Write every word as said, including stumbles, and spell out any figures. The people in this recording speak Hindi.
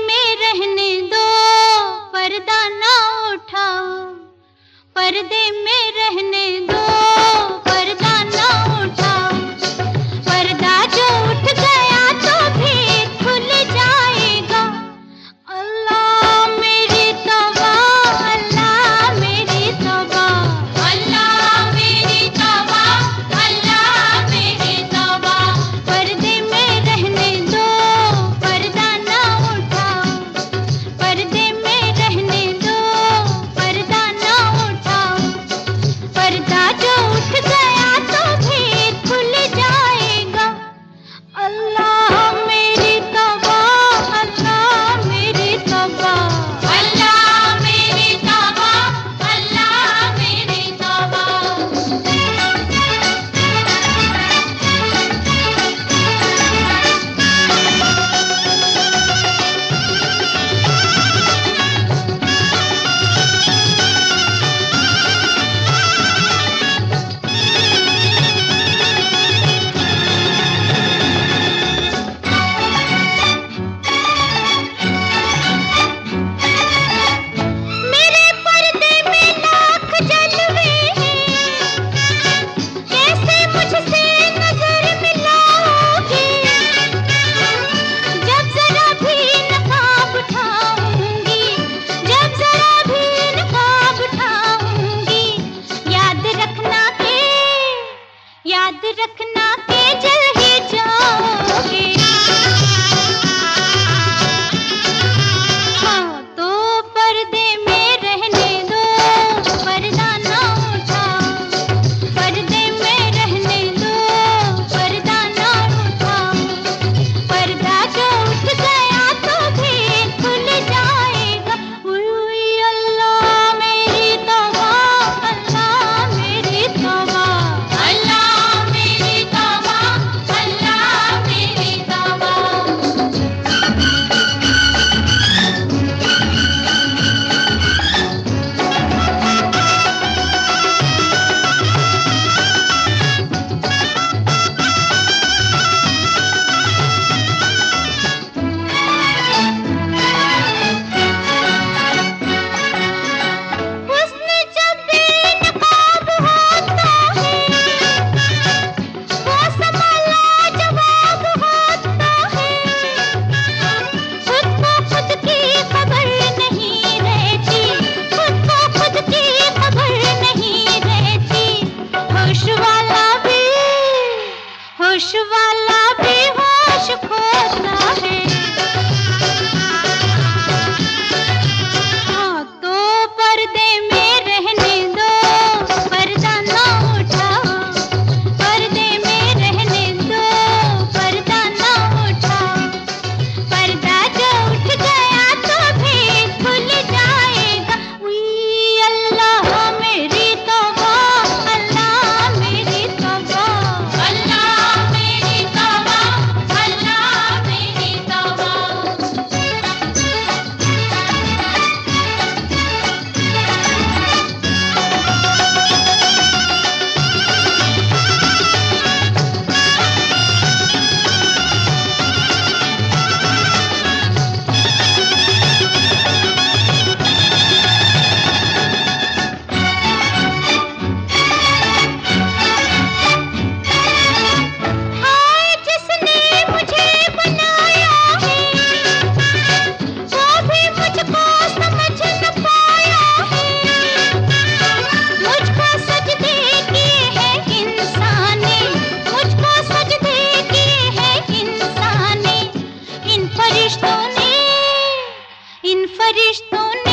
में रहने दो, पर्दा ना उठाओ। पर्दे में रहने दो, पर्दा ना उठाओ। पर्दा जो उठ गया तो फिर खुल जाएगा। अल्लाह मेरी तौबा, अल्लाह मेरी तौबा, अल्लाह मेरी तौबा, अल्लाह मेरी तौबा। पर्दे में रहने दो, पर्दा ना उठाओ। पर्दे में रहने दो, पर्दा ना उठाओ। पर्दा जो उठ गया तो फिर खुल जाएगा। अल्लाह मेरी तौबा, अल्लाह मेरी तौबा, अल्लाह मेरी तौबा, अल्लाह मेरी तौबा। मेरे पर्दे में लाख जलवे हैं, कैसे मुझसे नजर मिलाओगे? जब जरा भी नकाब उठाऊंगी, जब जरा भी नकाब उठाऊंगी, याद रखना के, याद रखना के जल ही जाओगे। हाँ तो पर्दे में रहने दो, पर्दा ना उठाओ। पर्दे में रहने दो, पर्दा ना उठाओ। पर्दा जो उठ गया तो फिर खुल जाएगा। उई अल्लाह मेरी तौबा, अल्लाह मेरी तौबा, अल्लाह मेरी तौबा, अल्लाह मेरी तौबा। हुस्न जब बेनकाब होता है, वो समा लाजवाब होता है। खुद को खुद की खबर नहीं रहती, खुद को खुद की खबर नहीं रहती। होश वाला भी, होश वाला भी होश खोता है। हाँ तो पर्दे में रहने दो, पर्दा ना उठाओ। पर्दे में रहने दो, पर्दा ना उठाओ। पर्दा जो उठ गया तो फिर खुल जाएगा। उई अल्लाह मेरी तौबा, अल्लाह मेरी तौबा, अल्लाह मेरी तौबा, अल्लाह मेरी तौबा। हाय जिसने मुझे बनाया है, वो भी मुझको समझ न पाया है। मुझको सजदे किए हैं इंसान ने, मुझको सजदे किए हैं इंसान ने। इन फरिश्तों ने, इन फरिश्तों ने